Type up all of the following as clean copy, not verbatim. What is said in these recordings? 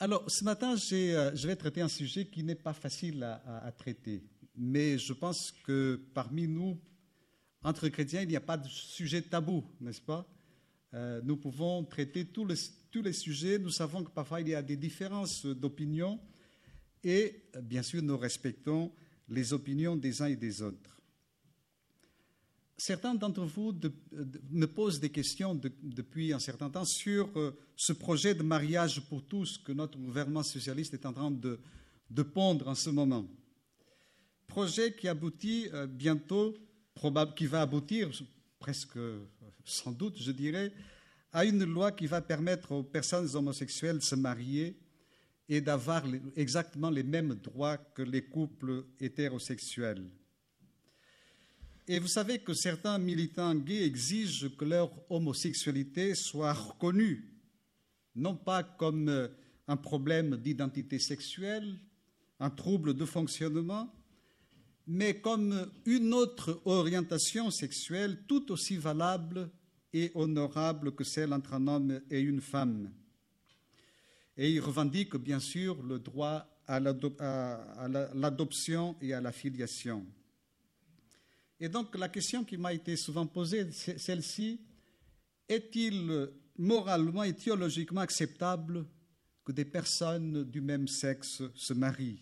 Alors, ce matin, je vais traiter un sujet qui n'est pas facile à traiter, mais je pense que parmi nous, entre chrétiens, il n'y a pas de sujet tabou, n'est-ce pas? Nous pouvons traiter tous les sujets. Nous savons que parfois il y a des différences d'opinion et bien sûr nous respectons les opinions des uns et des autres. Certains d'entre vous me posent des questions depuis un certain temps sur ce projet de mariage pour tous que notre gouvernement socialiste est en train de pondre en ce moment. Projet qui aboutit bientôt, qui va aboutir presque sans doute, je dirais, à une loi qui va permettre aux personnes homosexuelles de se marier et d'avoir exactement les mêmes droits que les couples hétérosexuels. Et vous savez que certains militants gays exigent que leur homosexualité soit reconnue, non pas comme un problème d'identité sexuelle, un trouble de fonctionnement, mais comme une autre orientation sexuelle tout aussi valable et honorable que celle entre un homme et une femme. Et ils revendiquent bien sûr le droit à l'adoption et à la filiation. Et donc la question qui m'a été souvent posée, c'est celle-ci: est-il moralement et théologiquement acceptable que des personnes du même sexe se marient?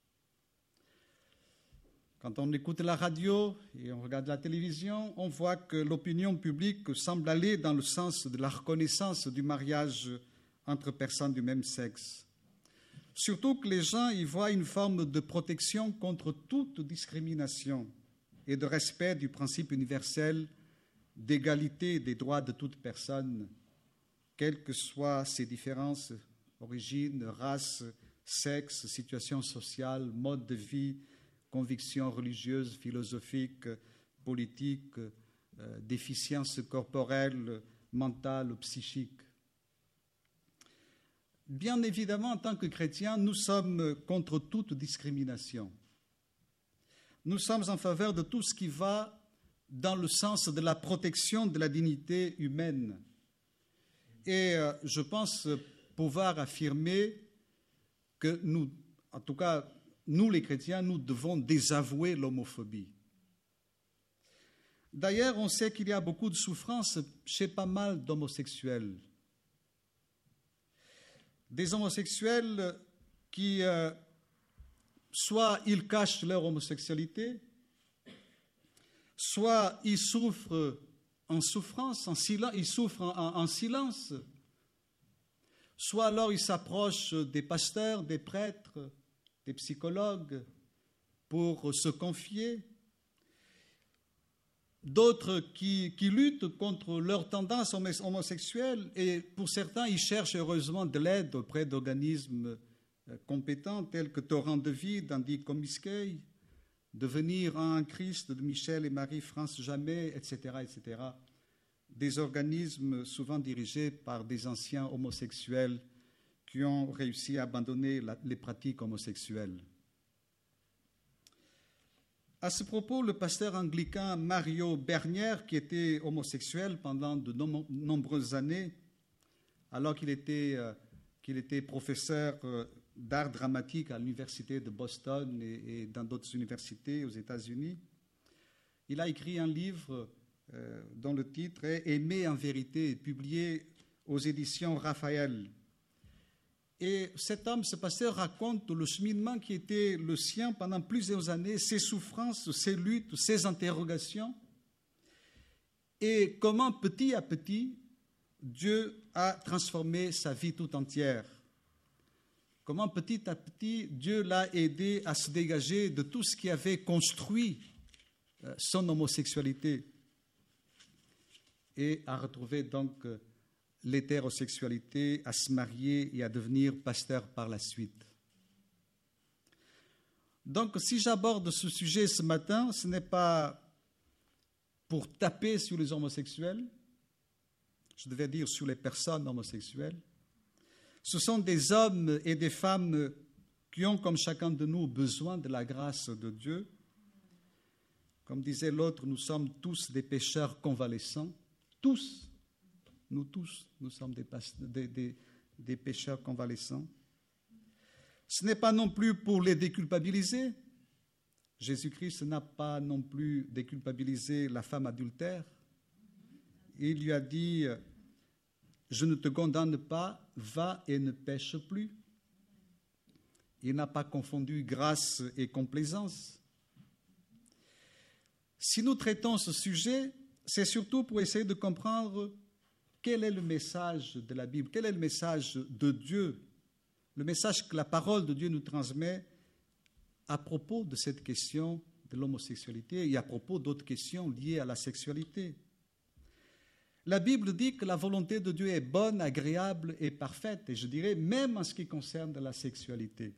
Quand on écoute la radio et on regarde la télévision, on voit que l'opinion publique semble aller dans le sens de la reconnaissance du mariage entre personnes du même sexe. Surtout que les gens y voient une forme de protection contre toute discrimination et de respect du principe universel d'égalité des droits de toute personne, quelles que soient ses différences, origine, race, sexe, situation sociale, mode de vie, convictions religieuses, philosophiques, politiques, déficiences corporelles, mentales, psychiques. Bien évidemment, en tant que chrétiens, nous sommes contre toute discrimination. Nous sommes en faveur de tout ce qui va dans le sens de la protection de la dignité humaine. Et je pense pouvoir affirmer que nous, en tout cas, nous les chrétiens, nous devons désavouer l'homophobie. D'ailleurs, on sait qu'il y a beaucoup de souffrance chez pas mal d'homosexuels. Des homosexuels qui, soit ils cachent leur homosexualité, soit ils souffrent en souffrance, ils souffrent en silence, soit alors ils s'approchent des pasteurs, des prêtres, des psychologues pour se confier, d'autres qui luttent contre leur tendance homosexuelle et pour certains, ils cherchent heureusement de l'aide auprès d'organismes compétents tels que Torrent de Vie d'Andy Comiskey, Devenir en Christ de Michel et Marie-France Jamais, etc., etc. Des organismes souvent dirigés par des anciens homosexuels qui ont réussi à abandonner les pratiques homosexuelles. À ce propos, le pasteur anglican Mario Bernier, qui était homosexuel pendant de nombreuses années, alors qu'il était professeur d'art dramatique à l'université de Boston et dans d'autres universités aux États-Unis, il a écrit un livre dont le titre est « Aimer en vérité », publié aux éditions Raphaël. Et cet homme, ce pasteur, raconte le cheminement qui était le sien pendant plusieurs années, ses souffrances, ses luttes, ses interrogations, et comment petit à petit, Dieu a transformé sa vie tout entière. Comment petit à petit, Dieu l'a aidé à se dégager de tout ce qui avait construit son homosexualité et à retrouver donc l'hétérosexualité, à se marier et à devenir pasteur par la suite. Donc, si j'aborde ce sujet ce matin, ce n'est pas pour taper sur les homosexuels, je devais dire sur les personnes homosexuelles. Ce sont des hommes et des femmes qui ont, comme chacun de nous, besoin de la grâce de Dieu. Comme disait l'autre, nous sommes tous des pécheurs convalescents. Tous, nous sommes des pécheurs convalescents. Ce n'est pas non plus pour les déculpabiliser. Jésus-Christ n'a pas non plus déculpabilisé la femme adultère. Il lui a dit « Je ne te condamne pas, va et ne pêche plus ». Il n'a pas confondu grâce et complaisance. Si nous traitons ce sujet, c'est surtout pour essayer de comprendre quel est le message de la Bible, quel est le message de Dieu, le message que la parole de Dieu nous transmet à propos de cette question de l'homosexualité et à propos d'autres questions liées à la sexualité. La Bible dit que la volonté de Dieu est bonne, agréable et parfaite, et je dirais même en ce qui concerne la sexualité.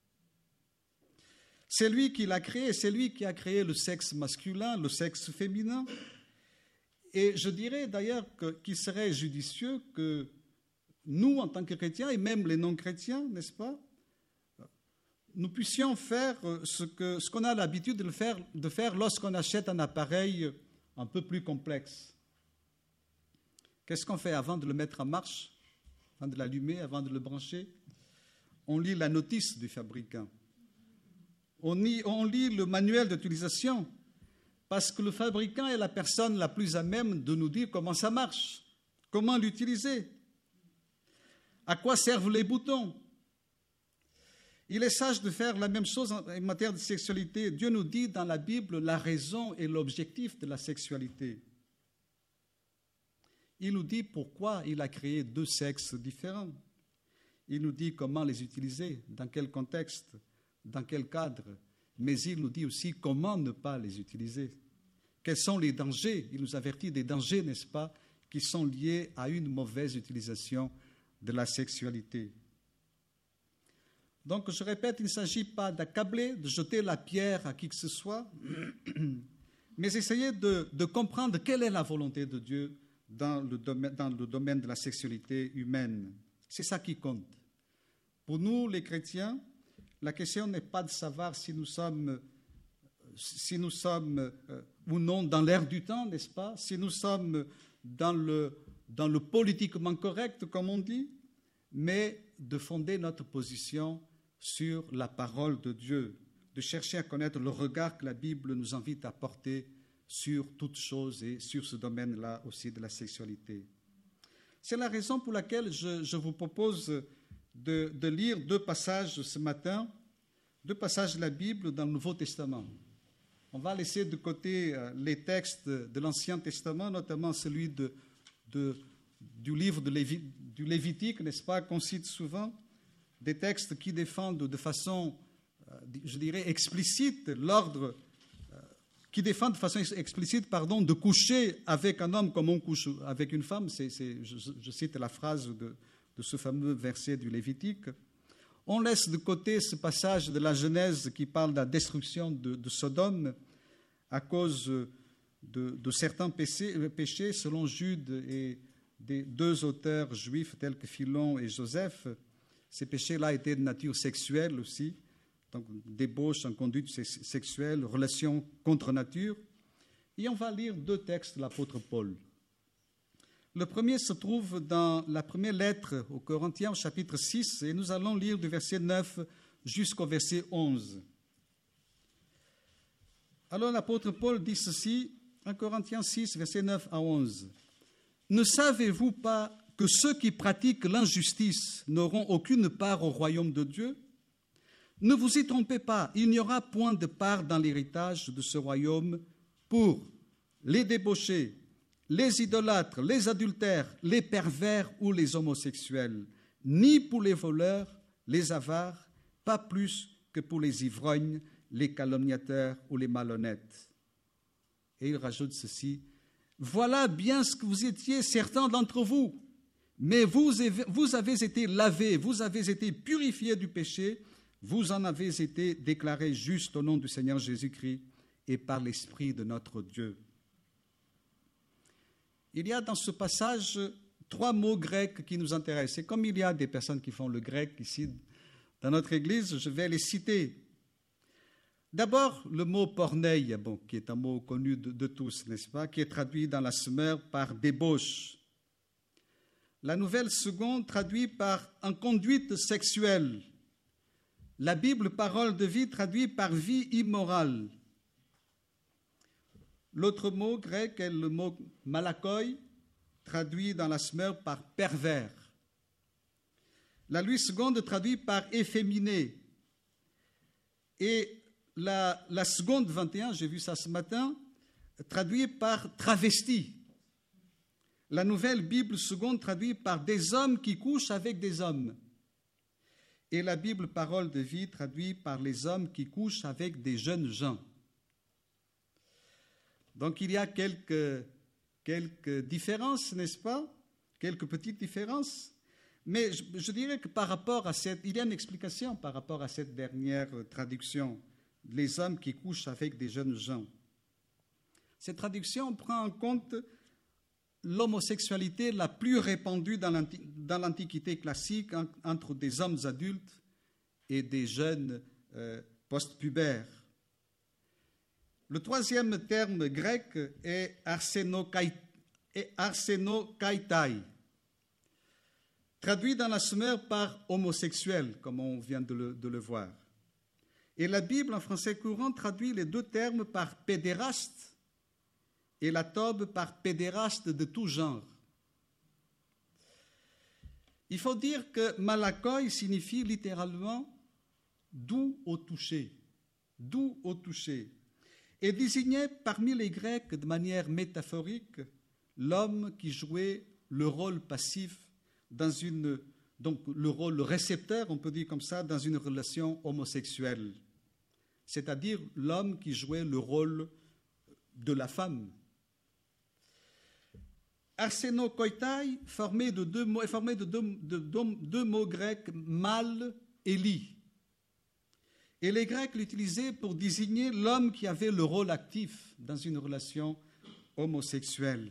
C'est lui qui l'a créé, c'est lui qui a créé le sexe masculin, le sexe féminin. Et je dirais d'ailleurs qu'il serait judicieux que nous, en tant que chrétiens, et même les non-chrétiens, n'est-ce pas, nous puissions faire ce qu'on a l'habitude de faire lorsqu'on achète un appareil un peu plus complexe. Qu'est-ce qu'on fait avant de le mettre en marche, avant de l'allumer, avant de le brancher? On lit la notice du fabricant. On lit le manuel d'utilisation parce que le fabricant est la personne la plus à même de nous dire comment ça marche, comment l'utiliser, à quoi servent les boutons. Il est sage de faire la même chose en matière de sexualité. Dieu nous dit dans la Bible la raison et l'objectif de la sexualité. Il nous dit pourquoi il a créé deux sexes différents. Il nous dit comment les utiliser, dans quel contexte, dans quel cadre, mais il nous dit aussi comment ne pas les utiliser. Quels sont les dangers? Il nous avertit des dangers, n'est-ce pas, qui sont liés à une mauvaise utilisation de la sexualité. Donc, je répète, il ne s'agit pas d'accabler, de jeter la pierre à qui que ce soit, mais essayer de comprendre quelle est la volonté de Dieu dans le domaine de la sexualité humaine. C'est ça qui compte. Pour nous, les chrétiens, la question n'est pas de savoir si nous sommes ou non dans l'air du temps, n'est-ce pas? Si nous sommes dans le politiquement correct, comme on dit, mais de fonder notre position sur la parole de Dieu, de chercher à connaître le regard que la Bible nous invite à porter sur toutes choses et sur ce domaine-là aussi de la sexualité. C'est la raison pour laquelle je vous propose de lire deux passages ce matin, deux passages de la Bible dans le Nouveau Testament. On va laisser de côté les textes de l'Ancien Testament, notamment celui du livre du Lévitique, n'est-ce pas, qu'on cite souvent, des textes qui défendent de façon, je dirais, explicite l'ordre, qui défendent de façon explicite, de coucher avec un homme comme on couche avec une femme. Je cite la phrase de ce fameux verset du Lévitique. On laisse de côté ce passage de la Genèse qui parle de la destruction de Sodome à cause de certains péchés, selon Jude et des deux auteurs juifs tels que Philon et Joseph. Ces péchés-là étaient de nature sexuelle aussi, donc débauche, inconduite sexuelle, relation contre nature. Et on va lire deux textes de l'apôtre Paul. Le premier se trouve dans la première lettre aux Corinthiens, au chapitre 6, et nous allons lire du verset 9 jusqu'au verset 11. Alors l'apôtre Paul dit ceci, 1 Corinthiens 6, verset 9 à 11. « Ne savez-vous pas que ceux qui pratiquent l'injustice n'auront aucune part au royaume de Dieu? Ne vous y trompez pas, il n'y aura point de part dans l'héritage de ce royaume pour les débauchés, les idolâtres, les adultères, les pervers ou les homosexuels, ni pour les voleurs, les avares, pas plus que pour les ivrognes, les calomniateurs ou les malhonnêtes. » Et il rajoute ceci, « Voilà bien ce que vous étiez certains d'entre vous, mais vous avez été lavés, vous avez été purifiés du péché, vous en avez été déclarés justes au nom du Seigneur Jésus-Christ et par l'Esprit de notre Dieu. » Il y a dans ce passage trois mots grecs qui nous intéressent. Et comme il y a des personnes qui font le grec ici dans notre Église, je vais les citer. D'abord, le mot porneia, qui est un mot connu de tous, n'est-ce pas, qui est traduit dans la Semeur par débauche. La nouvelle seconde traduit par inconduite sexuelle. la Bible, parole de vie, traduit par vie immorale. L'autre mot grec est le mot malakoi, traduit dans la Semeur par pervers. La Louis II traduit par efféminé. Et la seconde 21, j'ai vu ça ce matin, traduit par travesti. La nouvelle Bible seconde traduit par des hommes qui couchent avec des hommes. Et la Bible parole de vie traduit par les hommes qui couchent avec des jeunes gens. Donc il y a quelques différences, n'est-ce pas? Quelques petites différences. Mais je dirais que il y a une explication par rapport à cette dernière traduction, les hommes qui couchent avec des jeunes gens. Cette traduction prend en compte l'homosexualité la plus répandue dans l'Antiquité classique entre des hommes adultes et des jeunes post-pubères. Le troisième terme grec est arsénokaitai, traduit dans la Semeur par homosexuel, comme on vient de le voir. Et la Bible en français courant traduit les deux termes par pédéraste et la Tobe par pédéraste de tout genre. Il faut dire que malakoi signifie littéralement doux au toucher, et désignait parmi les Grecs de manière métaphorique l'homme qui jouait le rôle passif donc le rôle récepteur, on peut dire comme ça, dans une relation homosexuelle, c'est-à-dire l'homme qui jouait le rôle de la femme. Arsénokoitai formé de deux mots grecs, mal et li. Et les Grecs l'utilisaient pour désigner l'homme qui avait le rôle actif dans une relation homosexuelle.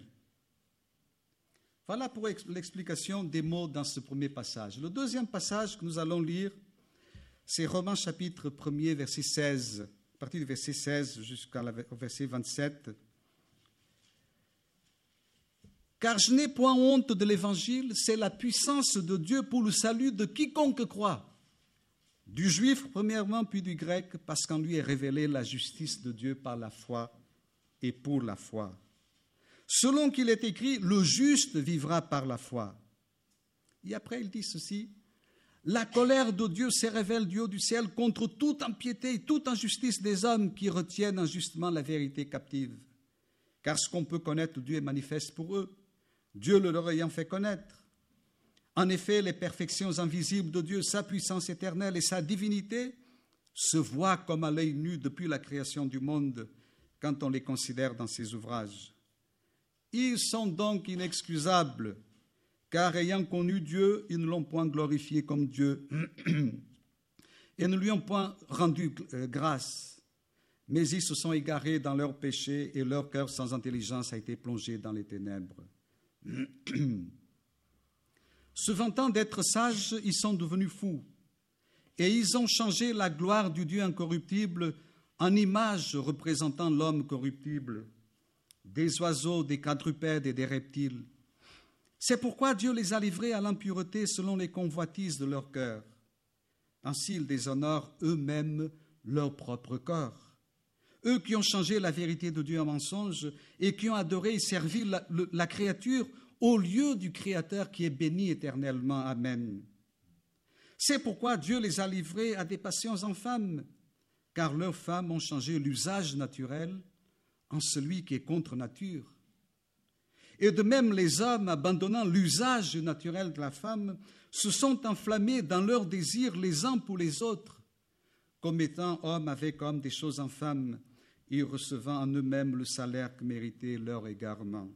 Voilà pour l'explication des mots dans ce premier passage. Le deuxième passage que nous allons lire, c'est Romains chapitre 1er, verset 16, à partir du verset 16 jusqu'au verset 27. Car je n'ai point honte de l'Évangile, c'est la puissance de Dieu pour le salut de quiconque croit. Du juif premièrement, puis du grec, parce qu'en lui est révélée la justice de Dieu par la foi et pour la foi. Selon qu'il est écrit, le juste vivra par la foi. Et après, il dit ceci, la colère de Dieu se révèle du haut du ciel contre toute impiété et toute injustice des hommes qui retiennent injustement la vérité captive. Car ce qu'on peut connaître, Dieu est manifeste pour eux, Dieu le leur ayant fait connaître. En effet, les perfections invisibles de Dieu, sa puissance éternelle et sa divinité se voient comme à l'œil nu depuis la création du monde quand on les considère dans ses ouvrages. Ils sont donc inexcusables, car ayant connu Dieu, ils ne l'ont point glorifié comme Dieu et ne lui ont point rendu grâce, mais ils se sont égarés dans leurs péchés et leur cœur sans intelligence a été plongé dans les ténèbres. Se vantant d'être sages, ils sont devenus fous et ils ont changé la gloire du Dieu incorruptible en image représentant l'homme corruptible, des oiseaux, des quadrupèdes et des reptiles. C'est pourquoi Dieu les a livrés à l'impureté selon les convoitises de leur cœur. Ainsi, ils déshonorent eux-mêmes leur propre corps. Eux qui ont changé la vérité de Dieu en mensonge et qui ont adoré et servi la créature au lieu du Créateur qui est béni éternellement. Amen. C'est pourquoi Dieu les a livrés à des passions infâmes, car leurs femmes ont changé l'usage naturel en celui qui est contre nature. Et de même, les hommes, abandonnant l'usage naturel de la femme, se sont enflammés dans leurs désirs les uns pour les autres, commettant homme avec homme des choses infâmes et recevant en eux-mêmes le salaire que méritait leur égarement.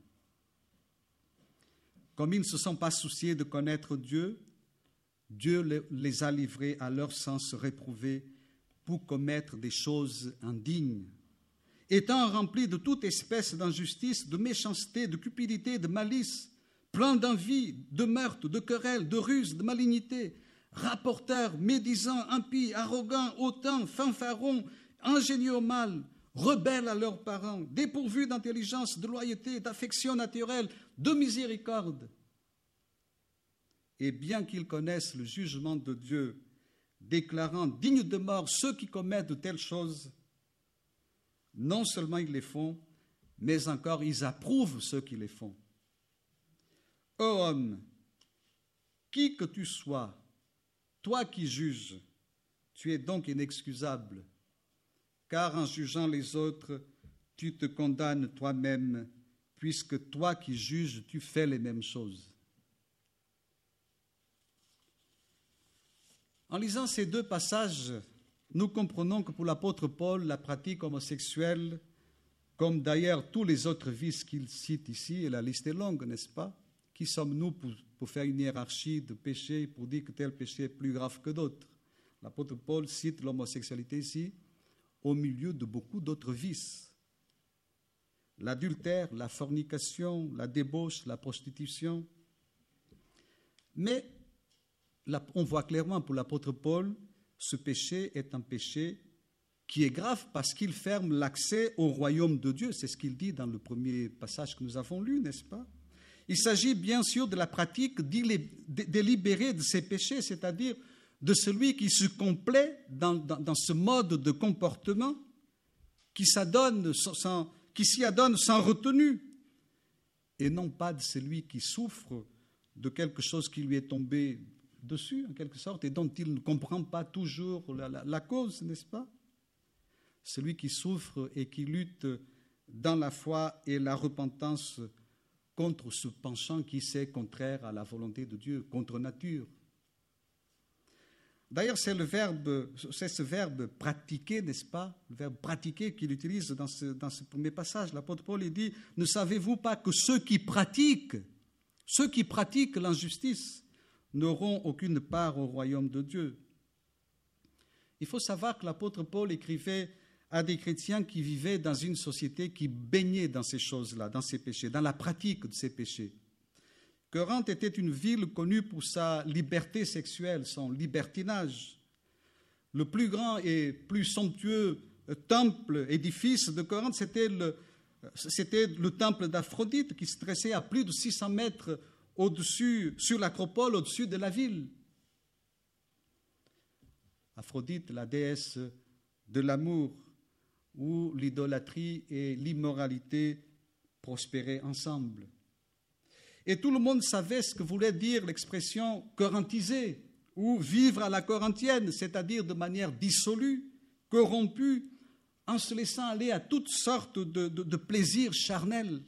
Comme ils ne se sont pas souciés de connaître Dieu, Dieu les a livrés à leur sens réprouvé pour commettre des choses indignes. Étant remplis de toute espèce d'injustice, de méchanceté, de cupidité, de malice, pleins d'envie, de meurtre, de querelle, de ruse, de malignité, rapporteurs, médisants, impies, arrogants, hautains, fanfarons, ingénieux au mal, rebelles à leurs parents, dépourvus d'intelligence, de loyauté, d'affection naturelle, de miséricorde. Et bien qu'ils connaissent le jugement de Dieu, déclarant dignes de mort ceux qui commettent de telles choses. Non seulement ils les font, mais encore ils approuvent ceux qui les font. Ô homme, qui que tu sois, toi qui juges, tu es donc inexcusable, car en jugeant les autres, tu te condamnes toi-même, puisque toi qui juges, tu fais les mêmes choses. En lisant ces deux passages, nous comprenons que pour l'apôtre Paul, la pratique homosexuelle, comme d'ailleurs tous les autres vices qu'il cite ici, et la liste est longue, n'est-ce pas? Qui sommes-nous pour faire une hiérarchie de péchés, pour dire que tel péché est plus grave que d'autres? L'apôtre Paul cite l'homosexualité ici au milieu de beaucoup d'autres vices. L'adultère, la fornication, la débauche, la prostitution. Mais on voit clairement pour l'apôtre Paul, ce péché est un péché qui est grave parce qu'il ferme l'accès au royaume de Dieu. C'est ce qu'il dit dans le premier passage que nous avons lu, n'est-ce pas? Il s'agit bien sûr de la pratique délibérée de ces péchés, c'est-à-dire de celui qui se complaît dans ce mode de comportement, qui s'y adonne sans retenue, et non pas de celui qui souffre de quelque chose qui lui est tombé dessus, en quelque sorte, et dont il ne comprend pas toujours la cause, n'est-ce pas? Celui qui souffre et qui lutte dans la foi et la repentance contre ce penchant qui est contraire à la volonté de Dieu, contre nature. D'ailleurs, c'est ce verbe pratiquer, n'est-ce pas? Le verbe pratiquer qu'il utilise dans ce premier passage. L'apôtre Paul il dit, ne savez-vous pas que ceux qui pratiquent l'injustice n'auront aucune part au royaume de Dieu? Il faut savoir que l'apôtre Paul écrivait à des chrétiens qui vivaient dans une société qui baignait dans ces choses-là, dans ces péchés, dans la pratique de ces péchés. Corinthe était une ville connue pour sa liberté sexuelle, son libertinage. Le plus grand et plus somptueux temple, édifice de Corinthe, c'était le temple d'Aphrodite qui se dressait à plus de 600 mètres au-dessus, sur l'acropole, au-dessus de la ville. Aphrodite, la déesse de l'amour, où l'idolâtrie et l'immoralité prospéraient ensemble. Et tout le monde savait ce que voulait dire l'expression « corinthiser » ou « vivre à la corinthienne », c'est-à-dire de manière dissolue, corrompue, en se laissant aller à toutes sortes de plaisirs charnels.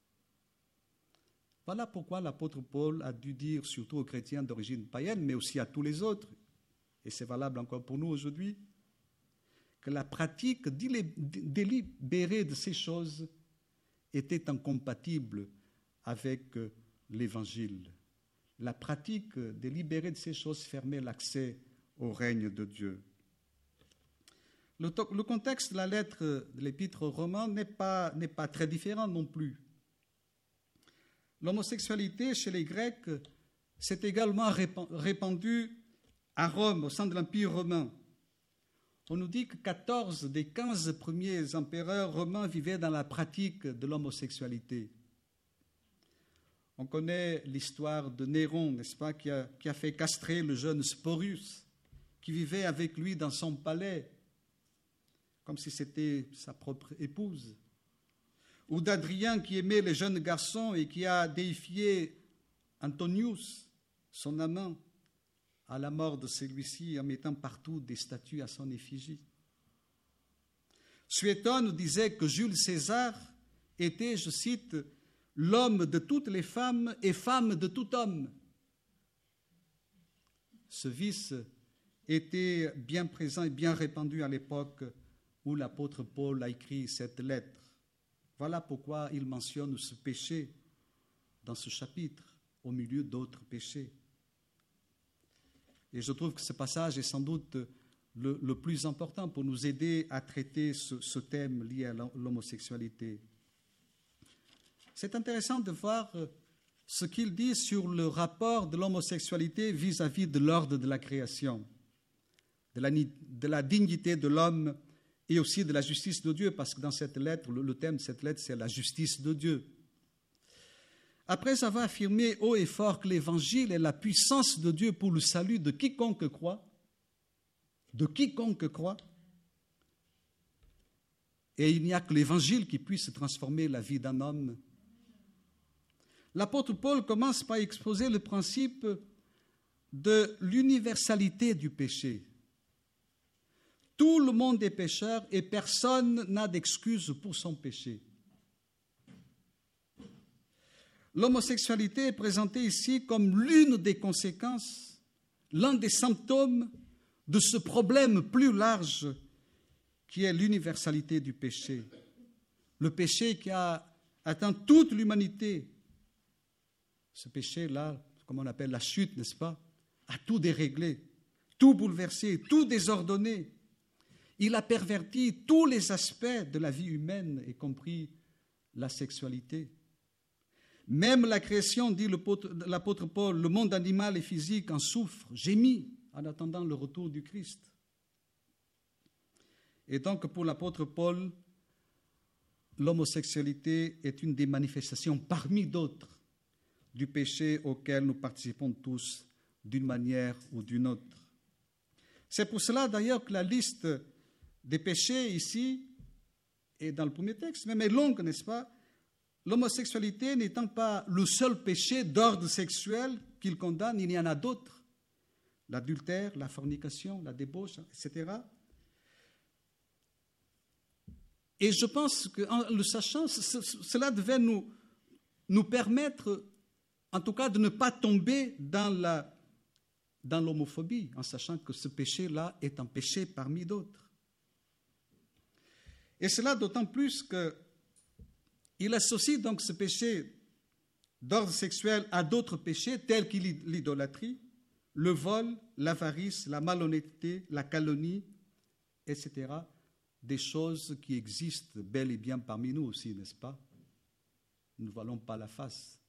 Voilà pourquoi l'apôtre Paul a dû dire, surtout aux chrétiens d'origine païenne, mais aussi à tous les autres, et c'est valable encore pour nous aujourd'hui, que la pratique délibérée de ces choses était incompatible avec l'Évangile. La pratique délibérée de ces choses fermait l'accès au règne de Dieu. Le contexte de la lettre de l'Épître aux Romains n'est pas très différent non plus. L'homosexualité chez les Grecs s'est également répandue à Rome, au sein de l'Empire romain. On nous dit que 14 des 15 premiers empereurs romains vivaient dans la pratique de l'homosexualité. On connaît l'histoire de Néron, n'est-ce pas, qui a fait castrer le jeune Sporus, qui vivait avec lui dans son palais, comme si c'était sa propre épouse. Ou d'Adrien qui aimait les jeunes garçons et qui a déifié Antonius, son amant, à la mort de celui-ci en mettant partout des statues à son effigie. Suétone disait que Jules César était, je cite, l'homme de toutes les femmes et femme de tout homme. Ce vice était bien présent et bien répandu à l'époque où l'apôtre Paul a écrit cette lettre. Voilà pourquoi il mentionne ce péché dans ce chapitre, au milieu d'autres péchés. Et je trouve que ce passage est sans doute le plus important pour nous aider à traiter ce thème lié à l'homosexualité. C'est intéressant de voir ce qu'il dit sur le rapport de l'homosexualité vis-à-vis de l'ordre de la création, de la dignité de l'homme et aussi de la justice de Dieu, parce que dans cette lettre, le thème de cette lettre, c'est la justice de Dieu. Après avoir affirmé haut et fort que l'Évangile est la puissance de Dieu pour le salut de quiconque croit, de quiconque croit. Et il n'y a que l'Évangile qui puisse transformer la vie d'un homme. L'apôtre Paul commence par exposer le principe de l'universalité du péché. Tout le monde est pécheur et personne n'a d'excuse pour son péché. L'homosexualité est présentée ici comme l'une des conséquences, l'un des symptômes de ce problème plus large qui est l'universalité du péché. Le péché qui a atteint toute l'humanité. Ce péché-là, comme on appelle la chute, n'est-ce pas, a tout déréglé, tout bouleversé, tout désordonné. Il a perverti tous les aspects de la vie humaine, y compris la sexualité. Même la création, dit l'apôtre Paul, le monde animal et physique en souffre, gémit en attendant le retour du Christ. Et donc, pour l'apôtre Paul, l'homosexualité est une des manifestations parmi d'autres du péché auquel nous participons tous d'une manière ou d'une autre. C'est pour cela d'ailleurs que la liste des péchés ici, et dans le premier texte, même est longue, n'est-ce pas? L'homosexualité n'étant pas le seul péché d'ordre sexuel qu'il condamne, il y en a d'autres. L'adultère, la fornication, la débauche, etc. Et je pense qu'en le sachant, cela devait nous permettre, en tout cas, de ne pas tomber dans l'homophobie, en sachant que ce péché-là est un péché parmi d'autres. Et cela d'autant plus qu'il associe donc ce péché d'ordre sexuel à d'autres péchés tels que l'idolâtrie, le vol, l'avarice, la malhonnêteté, la calomnie, etc. Des choses qui existent bel et bien parmi nous aussi, n'est-ce pas? Nous ne voilons pas la face.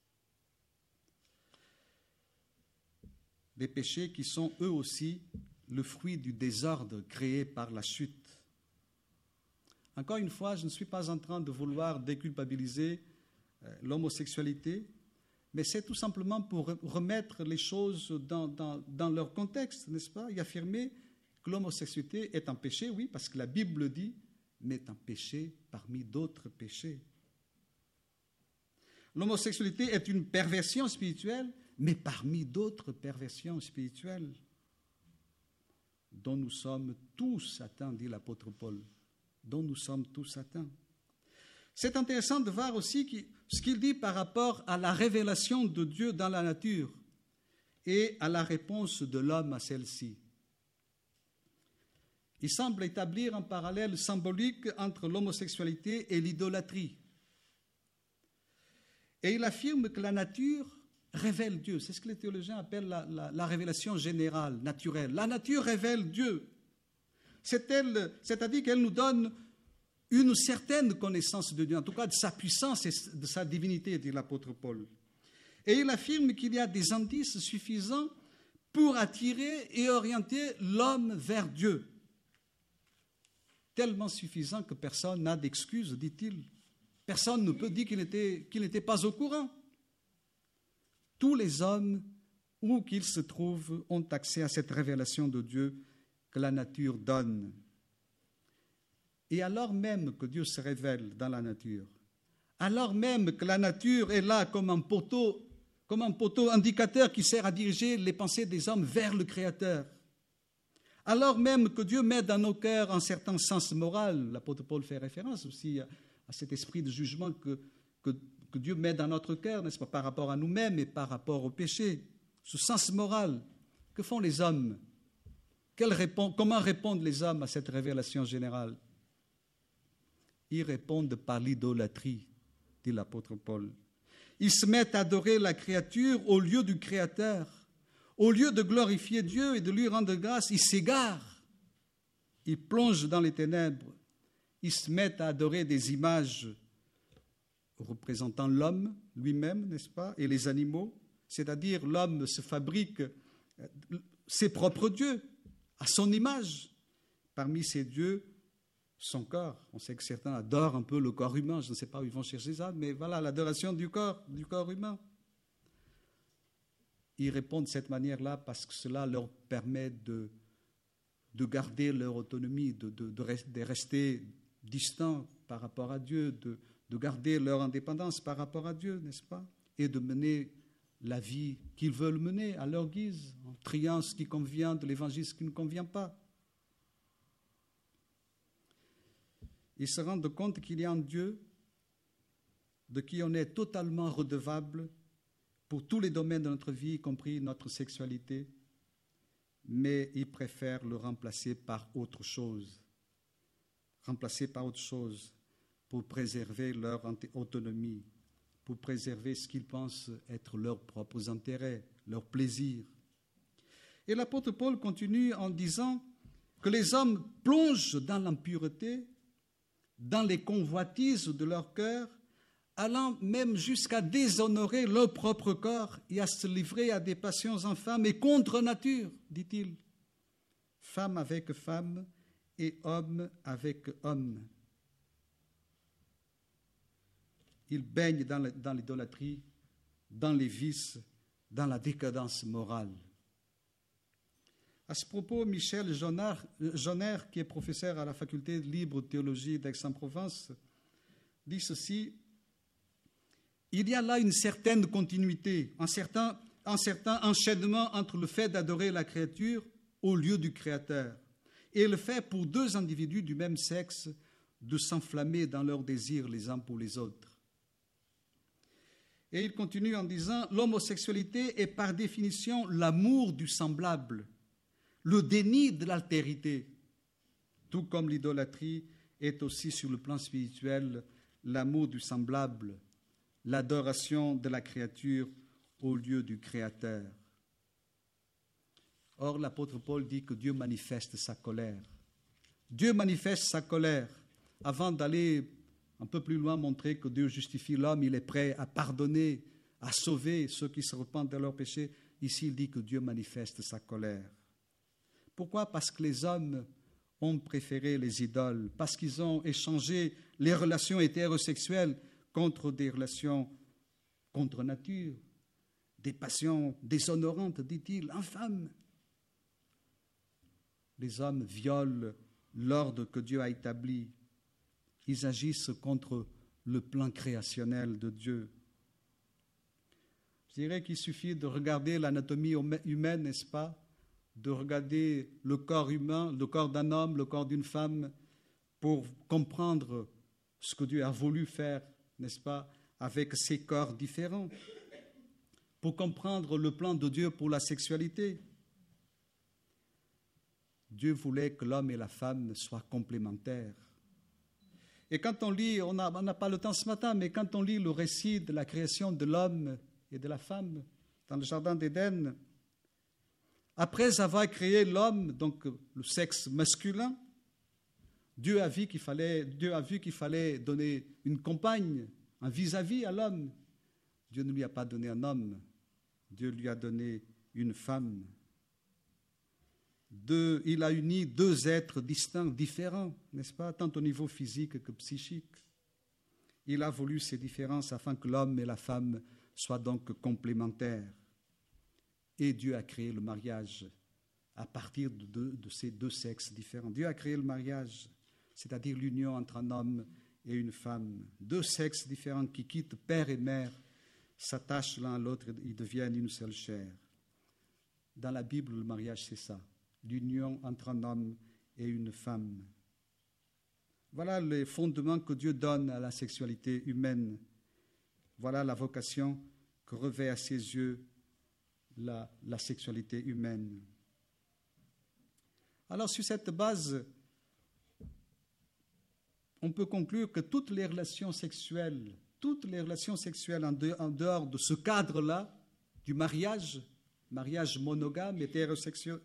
Des péchés qui sont eux aussi le fruit du désordre créé par la chute. Encore une fois, je ne suis pas en train de vouloir déculpabiliser l'homosexualité, mais c'est tout simplement pour remettre les choses dans leur contexte, n'est-ce pas? Et affirmer que l'homosexualité est un péché, oui, parce que la Bible le dit, mais est un péché parmi d'autres péchés. L'homosexualité est une perversion spirituelle, mais parmi d'autres perversions spirituelles dont nous sommes tous atteints, dit l'apôtre Paul, dont nous sommes tous atteints. C'est intéressant de voir aussi ce qu'il dit par rapport à la révélation de Dieu dans la nature et à la réponse de l'homme à celle-ci. Il semble établir un parallèle symbolique entre l'homosexualité et l'idolâtrie. Et il affirme que la nature révèle Dieu. C'est ce que les théologiens appellent la révélation générale, naturelle. La nature révèle Dieu. C'est-à-dire qu'elle nous donne une certaine connaissance de Dieu, en tout cas de sa puissance et de sa divinité, dit l'apôtre Paul. Et il affirme qu'il y a des indices suffisants pour attirer et orienter l'homme vers Dieu. Tellement suffisant que personne n'a d'excuse, dit-il. Personne ne peut dire qu'il n'était pas au courant. Tous les hommes, où qu'ils se trouvent, ont accès à cette révélation de Dieu que la nature donne. Et alors même que Dieu se révèle dans la nature, alors même que la nature est là comme un poteau indicateur qui sert à diriger les pensées des hommes vers le Créateur, alors même que Dieu met dans nos cœurs un certain sens moral, l'apôtre Paul fait référence aussi à cet esprit de jugement que Dieu met dans notre cœur, n'est-ce pas, par rapport à nous-mêmes et par rapport au péché, ce sens moral, que font les hommes? Comment répondent les hommes à cette révélation générale? Ils répondent par l'idolâtrie, dit l'apôtre Paul. Ils se mettent à adorer la créature au lieu du Créateur. Au lieu de glorifier Dieu et de lui rendre grâce, ils s'égarent. Ils plongent dans les ténèbres. Ils se mettent à adorer des images représentant l'homme lui-même, n'est-ce pas, et les animaux. C'est-à-dire l'homme se fabrique ses propres dieux, à son image. Parmi ces dieux, son corps. On sait que certains adorent un peu le corps humain. Je ne sais pas où ils vont chercher ça, mais voilà, l'adoration du corps humain. Ils répondent de cette manière-là parce que cela leur permet de garder leur autonomie, de rester distants par rapport à Dieu, de garder leur indépendance par rapport à Dieu, n'est-ce pas? Et de mener la vie qu'ils veulent mener à leur guise, en triant ce qui convient de l'évangile, ce qui ne convient pas. Ils se rendent compte qu'il y a un Dieu de qui on est totalement redevable pour tous les domaines de notre vie, y compris notre sexualité, mais ils préfèrent le remplacer par autre chose. Pour préserver leur autonomie, pour préserver ce qu'ils pensent être leurs propres intérêts, leurs plaisirs. Et l'apôtre Paul continue en disant que les hommes plongent dans l'impureté, dans les convoitises de leur cœur, allant même jusqu'à déshonorer leur propre corps et à se livrer à des passions infâmes et contre nature, dit-il. Femme avec femme et homme avec homme. Ils baignent dans l'idolâtrie, dans les vices, dans la décadence morale. À ce propos, Michel Jonner, qui est professeur à la faculté de libre théologie d'Aix-en-Provence, dit ceci: il y a là une certaine continuité, un certain enchaînement entre le fait d'adorer la créature au lieu du Créateur et le fait pour deux individus du même sexe de s'enflammer dans leurs désirs les uns pour les autres. Et il continue en disant: l'homosexualité est par définition l'amour du semblable, le déni de l'altérité, tout comme l'idolâtrie est aussi sur le plan spirituel l'amour du semblable, l'adoration de la créature au lieu du Créateur. Or, l'apôtre Paul dit que Dieu manifeste sa colère. Dieu manifeste sa colère avant d'aller un peu plus loin, montrer que Dieu justifie l'homme, il est prêt à pardonner, à sauver ceux qui se repentent de leurs péchés. Ici, il dit que Dieu manifeste sa colère. Pourquoi? Parce que les hommes ont préféré les idoles, parce qu'ils ont échangé les relations hétérosexuelles contre des relations contre nature, des passions déshonorantes, dit-il, infâmes. Les hommes violent l'ordre que Dieu a établi. Ils agissent contre le plan créationnel de Dieu. Je dirais qu'il suffit de regarder l'anatomie humaine, n'est-ce pas? De regarder le corps humain, le corps d'un homme, le corps d'une femme, pour comprendre ce que Dieu a voulu faire, n'est-ce pas, avec ces corps différents, pour comprendre le plan de Dieu pour la sexualité. Dieu voulait que l'homme et la femme soient complémentaires. Et quand on lit, on n'a pas le temps ce matin, mais quand on lit le récit de la création de l'homme et de la femme dans le jardin d'Éden, après avoir créé l'homme, donc le sexe masculin, Dieu a vu qu'il fallait donner une compagne, un vis-à-vis à l'homme. Dieu ne lui a pas donné un homme, Dieu lui a donné une femme. Il a uni deux êtres distincts, différents, n'est-ce pas, tant au niveau physique que psychique. Il a voulu ces différences afin que l'homme et la femme soient donc complémentaires. Et Dieu a créé le mariage à partir de ces deux sexes différents. Dieu a créé le mariage, c'est-à-dire l'union entre un homme et une femme. Deux sexes différents qui quittent père et mère, s'attachent l'un à l'autre, ils deviennent une seule chair. Dans la Bible, le mariage, c'est ça. L'union entre un homme et une femme. Voilà les fondements que Dieu donne à la sexualité humaine. Voilà la vocation que revêt à ses yeux la sexualité humaine. Alors, sur cette base, on peut conclure que toutes les relations sexuelles en dehors de ce cadre-là, du mariage monogame, hétérosexuel,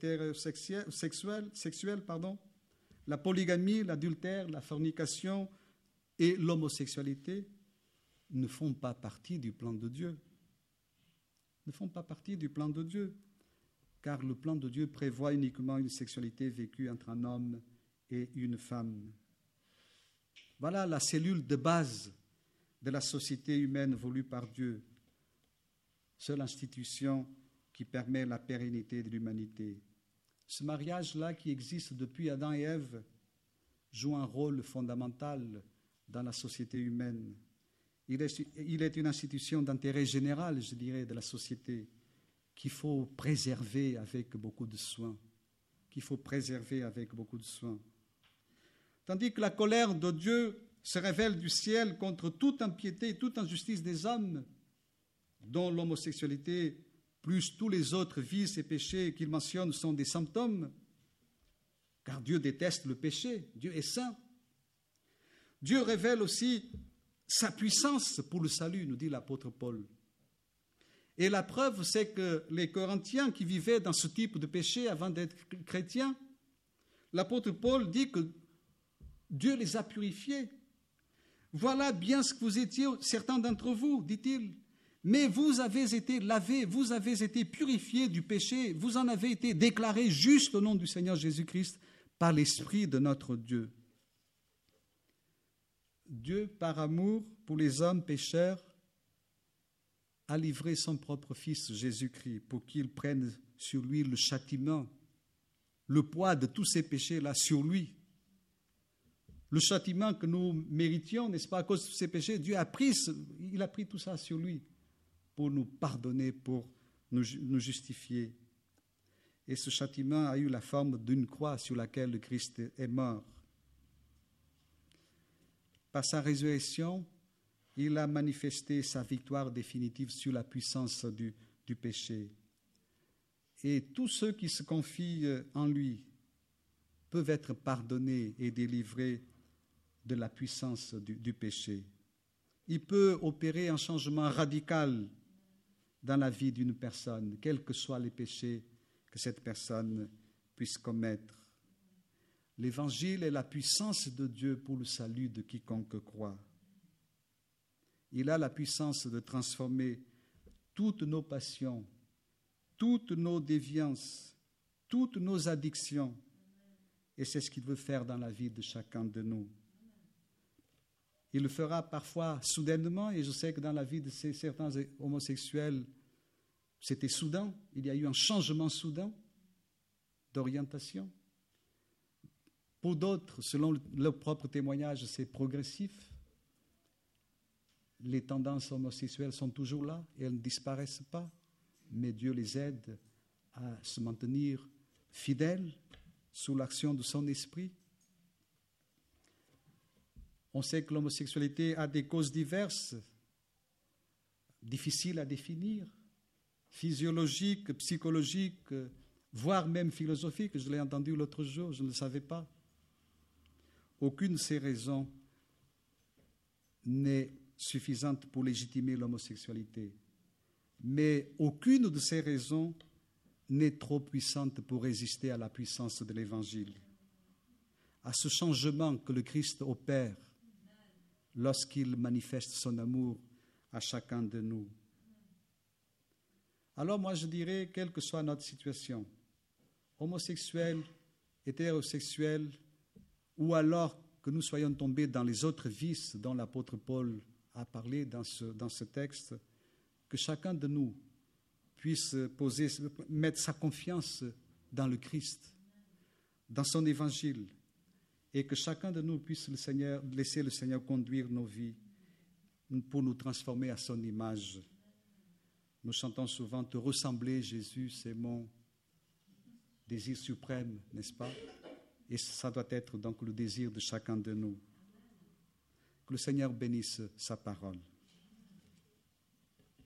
la polygamie, l'adultère, la fornication et l'homosexualité ne font pas partie du plan de Dieu. Ne font pas partie du plan de Dieu, car le plan de Dieu prévoit uniquement une sexualité vécue entre un homme et une femme. Voilà la cellule de base de la société humaine voulue par Dieu, seule institution qui permet la pérennité de l'humanité. Ce mariage-là qui existe depuis Adam et Ève joue un rôle fondamental dans la société humaine. Il est une institution d'intérêt général, je dirais, de la société, qu'il faut préserver avec beaucoup de soin. Tandis que la colère de Dieu se révèle du ciel contre toute impiété et toute injustice des hommes, dont l'homosexualité, plus tous les autres vices et péchés qu'il mentionne, sont des symptômes, car Dieu déteste le péché, Dieu est saint. Dieu révèle aussi sa puissance pour le salut, nous dit l'apôtre Paul. Et la preuve, c'est que les Corinthiens qui vivaient dans ce type de péché avant d'être chrétiens, l'apôtre Paul dit que Dieu les a purifiés. Voilà bien ce que vous étiez, certains d'entre vous, dit-il. Mais vous avez été lavés, vous avez été purifiés du péché, vous en avez été déclarés justes au nom du Seigneur Jésus-Christ par l'Esprit de notre Dieu. Dieu, par amour pour les hommes pécheurs, a livré son propre Fils Jésus-Christ pour qu'il prenne sur lui le châtiment, le poids de tous ces péchés-là sur lui. Le châtiment que nous méritions, n'est-ce pas, à cause de ces péchés, Dieu il a pris tout ça sur lui pour nous pardonner, pour nous justifier. Et ce châtiment a eu la forme d'une croix sur laquelle le Christ est mort. Par sa résurrection, il a manifesté sa victoire définitive sur la puissance du péché. Et tous ceux qui se confient en lui peuvent être pardonnés et délivrés de la puissance du péché. Il peut opérer un changement radical dans la vie d'une personne, quels que soient les péchés que cette personne puisse commettre. L'Évangile est la puissance de Dieu pour le salut de quiconque croit. Il a la puissance de transformer toutes nos passions, toutes nos déviances, toutes nos addictions. Et c'est ce qu'il veut faire dans la vie de chacun de nous. Il le fera parfois soudainement, et je sais que dans la vie de certains homosexuels, c'était soudain. Il y a eu un changement soudain d'orientation. Pour d'autres, selon leur propre témoignage, c'est progressif. Les tendances homosexuelles sont toujours là et elles ne disparaissent pas, mais Dieu les aide à se maintenir fidèles sous l'action de son esprit. On sait que l'homosexualité a des causes diverses, difficiles à définir, physiologiques, psychologiques, voire même philosophiques. Je l'ai entendu l'autre jour, je ne le savais pas. Aucune de ces raisons n'est suffisante pour légitimer l'homosexualité. Mais aucune de ces raisons n'est trop puissante pour résister à la puissance de l'Évangile, à ce changement que le Christ opère lorsqu'il manifeste son amour à chacun de nous. Alors moi je dirais, quelle que soit notre situation, homosexuel, hétérosexuel, ou alors que nous soyons tombés dans les autres vices dont l'apôtre Paul a parlé dans ce texte, que chacun de nous puisse mettre sa confiance dans le Christ, dans son évangile, et que chacun de nous puisse laisser le Seigneur conduire nos vies pour nous transformer à son image. Nous chantons souvent « Te ressembler, Jésus, c'est mon désir suprême », n'est-ce pas? Et ça doit être donc le désir de chacun de nous. Que le Seigneur bénisse sa parole.